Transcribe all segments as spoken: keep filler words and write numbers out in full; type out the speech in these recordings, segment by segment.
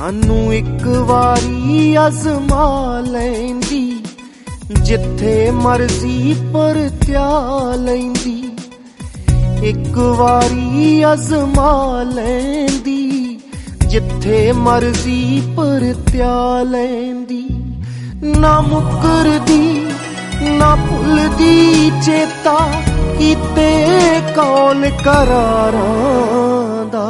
सानू एक वारी अजमा लैंदी, जिथे मर्जी परत्या लैंदी। एक वारी अजमा लैंदी, जिथे मर्जी परत्या लैंदी। ना मुकरदी ना भुलदी चेता, कीते कौल करारां दा।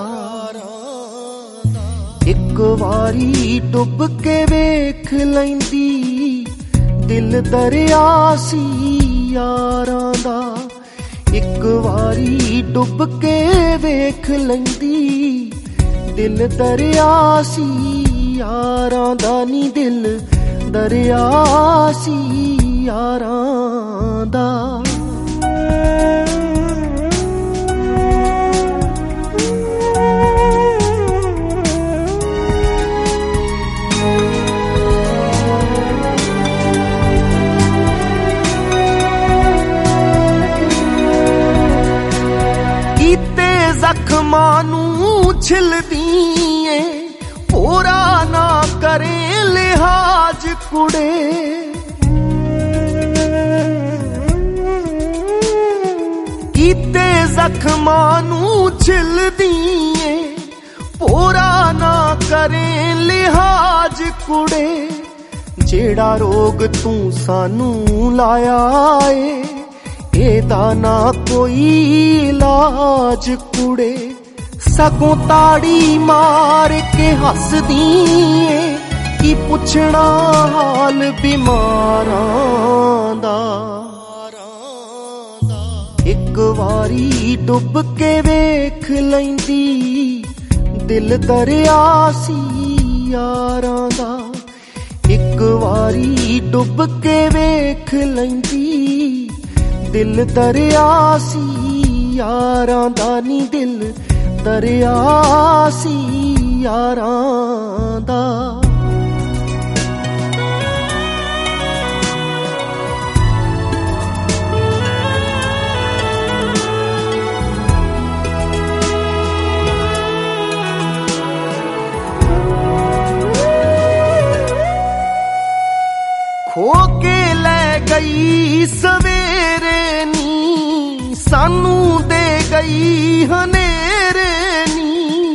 एक वारी डुब के वेख लैंदी, दिल दरिया सी यारां दा। एक वारी डुब के वेख लैंदी, दिल दरिया सी यारां दा नी। दिल दरिया सी यारां दा। जख्मां नूं छिलदी ऐ, पूरा ना करे लिहाज कुड़े। कीते जख्मां नूं छिलदी ऐ, पूरा ना करे लिहाज कुड़े। जेड़ा रोग तू सानू लाया ए, एदा ना कोई इलाज कुड़े। सगों ताड़ी मार के हसदी ऐ, की पुछना हाल बीमारां दा। एक वारी डुब के वेख लैंदी, दिल दरिया सी यारां दा। एक वारी डुब के वेख लैंदी, दिल दरिया सी यारां दा नी। दिल दरिया सी यारां दा। खो के ले गई सवेरे नी, सानू दे गई हनेरे नी।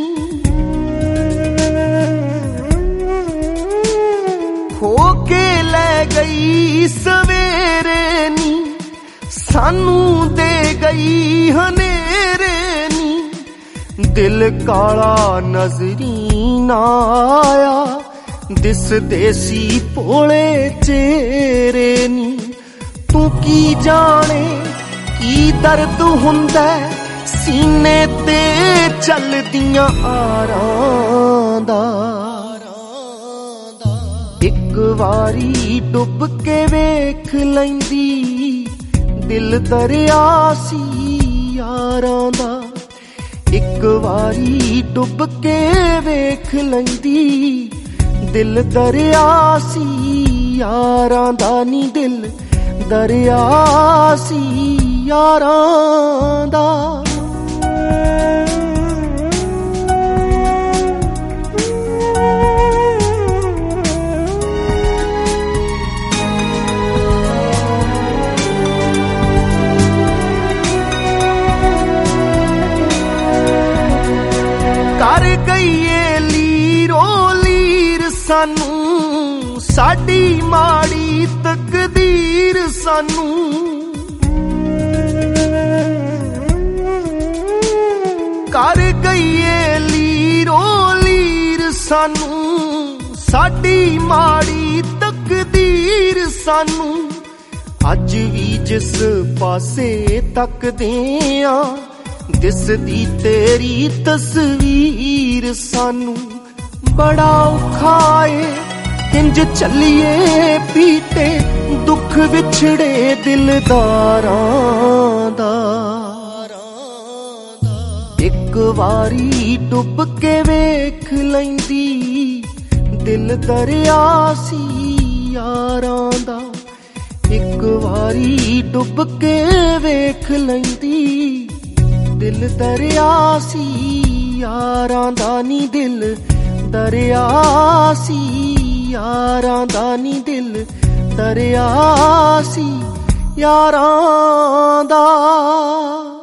खो के ले गई सवेरे नी, सानू दे गई हनेरे नी। दिल काला नजरी ना आया, दिस देसी भोले चेहरे नी। तू की जाने की दर्द हुंदा सीने ते चलदियां आरां दा। एक वारी डुब के वेख लैंदी, दिल दरिया सी यारां दा। एक वारी डुब के वेख लैंदी, दिल दरिया सी यारां दा नी। दिल दरिया सी यारां दा। कर गईए लीरो लीर सानू, साडी माड़ी तकदीर सानू। कर गईए लीरो लीर सानू, साडी माड़ी तकदीर सानू। अज भी जिस पासे तकदे आ, दिसदी तेरी तस्वीर सानू। बड़ा औखा ए इंज चलिए पीटे, दुख विछड़े दिलदारां दा। एक वारी डुब के वेख लैंदी, दिल दरिया सी यारां दा। एक वारी डुब के वेख लैंदी, दिल दरिया सी यारां दा नी। दिल ਦਰਿਆ ਸੀ ਯਾਰਾਂ ਦਾ ਨੀ ਦਿਲ ਦਰਿਆ ਸੀ ਯਾਰਾਂ ਦਾ।